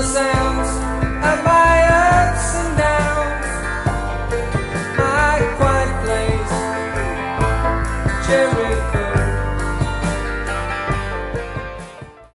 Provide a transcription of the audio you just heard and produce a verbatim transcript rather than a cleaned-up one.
the sounds of my ups and downs. My quiet place, cherry